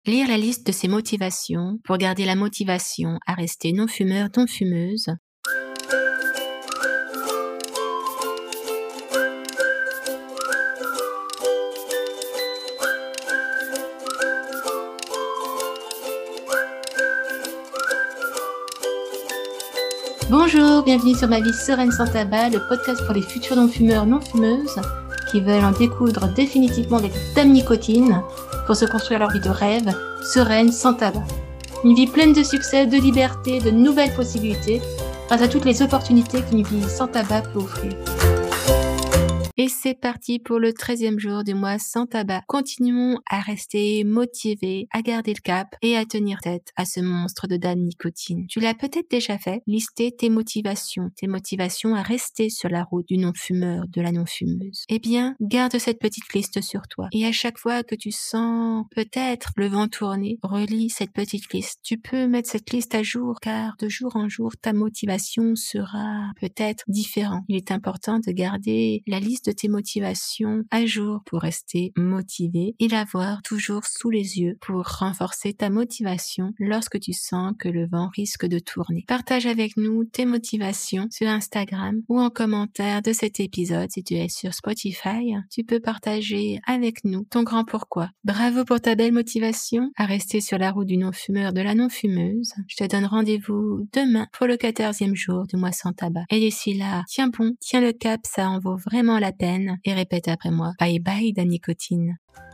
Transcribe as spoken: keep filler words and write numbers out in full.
Lire la liste de ses motivations pour garder la motivation à rester non-fumeur, non-fumeuse. Bonjour, bienvenue sur Ma vie sereine sans tabac, le podcast pour les futurs non-fumeurs, non-fumeuses qui veulent en découdre définitivement avec dame nicotine pour se construire leur vie de rêve, sereine, sans tabac. Une vie pleine de succès, de liberté, de nouvelles possibilités, grâce à toutes les opportunités qu'une vie sans tabac peut offrir. Et c'est parti pour le treizième jour du mois sans tabac. Continuons à rester motivés, à garder le cap et à tenir tête à ce monstre de dame nicotine. Tu l'as peut-être déjà fait, lister tes motivations, tes motivations à rester sur la route du non-fumeur, de la non-fumeuse. Eh bien, garde cette petite liste sur toi. Et à chaque fois que tu sens peut-être le vent tourner, relis cette petite liste. Tu peux mettre cette liste à jour, car de jour en jour, ta motivation sera peut-être différente. Il est important de garder la liste de tes motivations à jour pour rester motivé et l'avoir toujours sous les yeux pour renforcer ta motivation lorsque tu sens que le vent risque de tourner. Partage avec nous tes motivations sur Instagram ou en commentaire de cet épisode. Si tu es sur Spotify, tu peux partager avec nous ton grand pourquoi. Bravo pour ta belle motivation à rester sur la route du non-fumeur, de la non-fumeuse. Je te donne rendez-vous demain pour le quatorzième jour du mois sans tabac. Et d'ici là, tiens bon, tiens le cap, ça en vaut vraiment la peine et répète après moi. Bye bye, dame nicotine.